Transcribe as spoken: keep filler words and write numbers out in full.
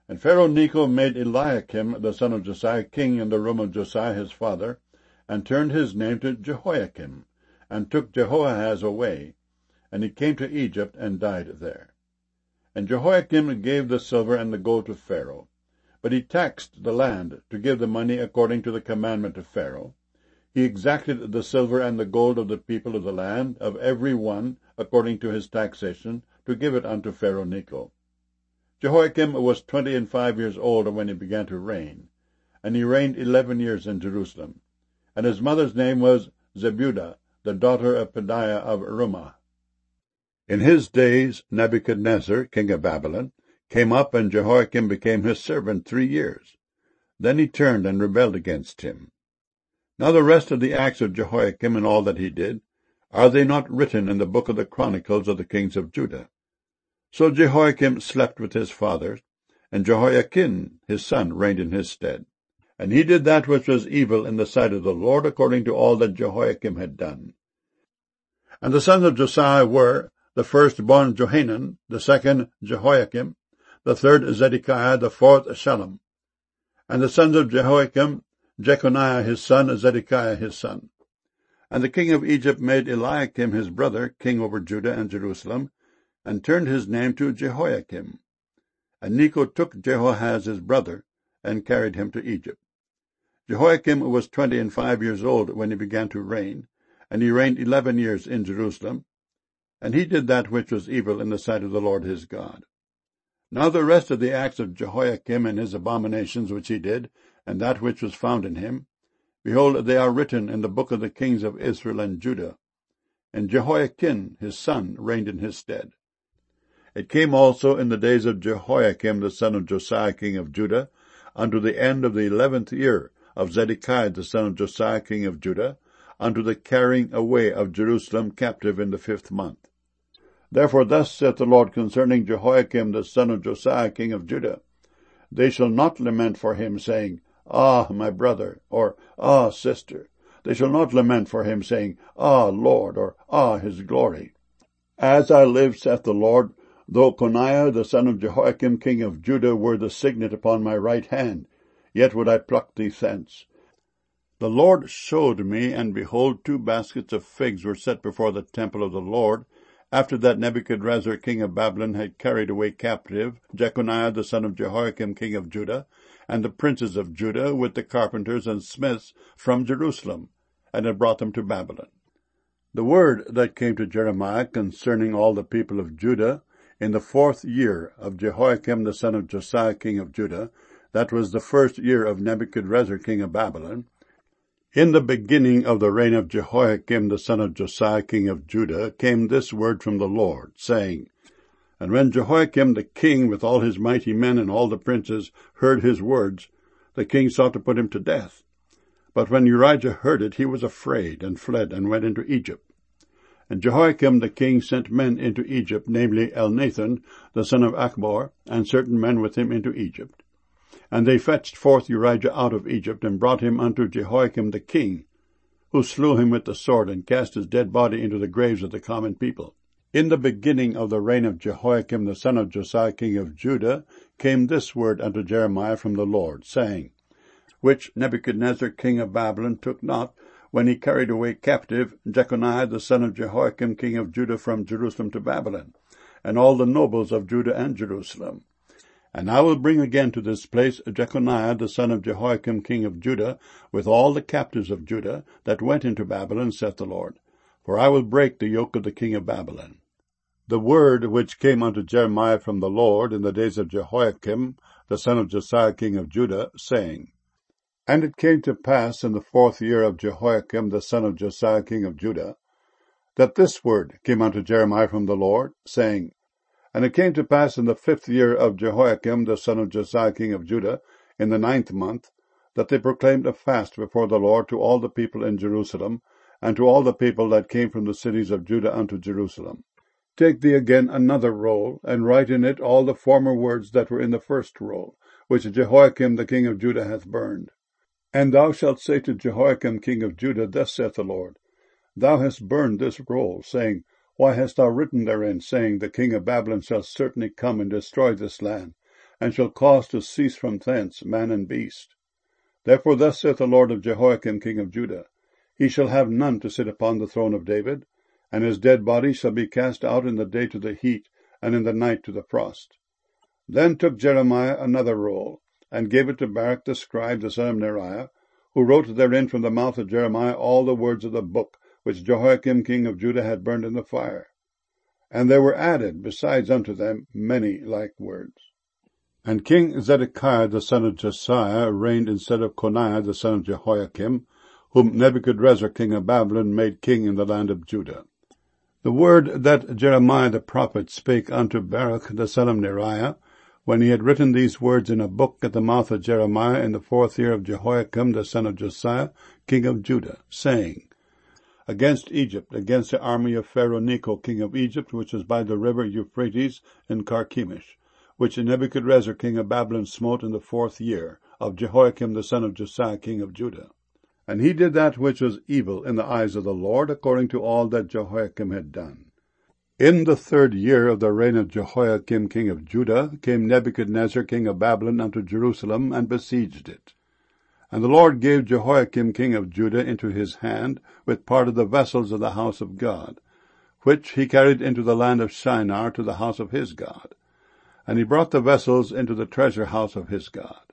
And Pharaoh Necho made Eliakim the son of Josiah king in the room of Josiah his father, and turned his name to Jehoiakim, and took Jehoahaz away, and he came to Egypt and died there. And Jehoiakim gave the silver and the gold to Pharaoh, but he taxed the land to give the money according to the commandment of Pharaoh. He exacted the silver and the gold of the people of the land, of every one according to his taxation, to give it unto Pharaoh Necho. Jehoiakim was twenty and five years old when he began to reign, and he reigned eleven years in Jerusalem. And his mother's name was Zebudah, the daughter of Pedaiah of Rumah. In his days Nebuchadnezzar, king of Babylon, came up, and Jehoiakim became his servant three years. Then he turned and rebelled against him. Now the rest of the acts of Jehoiakim and all that he did, are they not written in the book of the Chronicles of the kings of Judah? So Jehoiakim slept with his fathers, and Jehoiakim his son reigned in his stead. And he did that which was evil in the sight of the Lord, according to all that Jehoiakim had done. And the sons of Josiah were, the firstborn Johanan, the second Jehoiakim, the third Zedekiah, the fourth Shallum. And the sons of Jehoiakim, Jeconiah his son, Zedekiah his son. And the king of Egypt made Eliakim his brother king over Judah and Jerusalem, and turned his name to Jehoiakim. And Necho took Jehoahaz his brother, and carried him to Egypt. Jehoiakim was twenty and five years old when he began to reign, and he reigned eleven years in Jerusalem, and he did that which was evil in the sight of the Lord his God. Now the rest of the acts of Jehoiakim and his abominations which he did, and that which was found in him, behold, they are written in the book of the kings of Israel and Judah. And Jehoiakim his son reigned in his stead. It came also in the days of Jehoiakim the son of Josiah king of Judah, unto the end of the eleventh year of Zedekiah the son of Josiah king of Judah, unto the carrying away of Jerusalem captive in the fifth month. Therefore thus saith the Lord concerning Jehoiakim the son of Josiah king of Judah, They shall not lament for him, saying, Ah, my brother, or Ah, sister. They shall not lament for him, saying, Ah, Lord, or Ah, his glory. As I live, saith the Lord, though Coniah the son of Jehoiakim king of Judah were the signet upon my right hand, yet would I pluck thee thence. The Lord showed me, and behold, two baskets of figs were set before the temple of the Lord, after that Nebuchadrezzar king of Babylon had carried away captive Jeconiah the son of Jehoiakim king of Judah, and the princes of Judah with the carpenters and smiths from Jerusalem, and had brought them to Babylon. The word that came to Jeremiah concerning all the people of Judah in the fourth year of Jehoiakim the son of Josiah king of Judah, that was the first year of Nebuchadrezzar king of Babylon, in the beginning of the reign of Jehoiakim the son of Josiah king of Judah, came this word from the Lord, saying, And when Jehoiakim the king with all his mighty men and all the princes heard his words, the king sought to put him to death. But when Urijah heard it, he was afraid, and fled, and went into Egypt. And Jehoiakim the king sent men into Egypt, namely Elnathan the son of Achbor, and certain men with him into Egypt. And they fetched forth Urijah out of Egypt, and brought him unto Jehoiakim the king, who slew him with the sword, and cast his dead body into the graves of the common people. In the beginning of the reign of Jehoiakim the son of Josiah king of Judah came this word unto Jeremiah from the Lord, saying, Which Nebuchadnezzar king of Babylon took not, when he carried away captive Jeconiah the son of Jehoiakim king of Judah from Jerusalem to Babylon, and all the nobles of Judah and Jerusalem. And I will bring again to this place Jeconiah the son of Jehoiakim king of Judah, with all the captives of Judah that went into Babylon, saith the Lord. For I will break the yoke of the king of Babylon. The word which came unto Jeremiah from the Lord in the days of Jehoiakim the son of Josiah king of Judah, saying, And it came to pass in the fourth year of Jehoiakim the son of Josiah king of Judah, that this word came unto Jeremiah from the Lord, saying, And it came to pass in the fifth year of Jehoiakim the son of Josiah king of Judah, in the ninth month, that they proclaimed a fast before the Lord to all the people in Jerusalem, and to all the people that came from the cities of Judah unto Jerusalem. Take thee again another roll, and write in it all the former words that were in the first roll, which Jehoiakim the king of Judah hath burned. And thou shalt say to Jehoiakim king of Judah, Thus saith the Lord, Thou hast burned this roll, saying, Why hast thou written therein, saying, The king of Babylon shall certainly come and destroy this land? and shall cause to cease from thence man and beast. Therefore thus saith the Lord of Jehoiakim king of Judah, He shall have none to sit upon the throne of David, and his dead body shall be cast out in the day to the heat, and in the night to the frost. Then took Jeremiah another roll, and gave it to Baruch the scribe, the son of Neriah, who wrote therein from the mouth of Jeremiah all the words of the book, which Jehoiakim king of Judah had burned in the fire. And there were added besides unto them many like words. And King Zedekiah the son of Josiah reigned instead of Coniah the son of Jehoiakim, whom Nebuchadrezzar king of Babylon made king in the land of Judah. The word that Jeremiah the prophet spake unto Baruch the son of Neriah, when he had written these words in a book at the mouth of Jeremiah in the fourth year of Jehoiakim the son of Josiah, king of Judah, saying, Against Egypt, against the army of Pharaoh Necho, king of Egypt, which is by the river Euphrates in Carchemish, which Nebuchadrezzar king of Babylon smote in the fourth year of Jehoiakim the son of Josiah, king of Judah. And he did that which was evil in the eyes of the Lord, according to all that Jehoiakim had done. In the third year of the reign of Jehoiakim king of Judah came Nebuchadnezzar king of Babylon unto Jerusalem, and besieged it. And the Lord gave Jehoiakim king of Judah into his hand, with part of the vessels of the house of God, which he carried into the land of Shinar to the house of his God. And he brought the vessels into the treasure house of his God.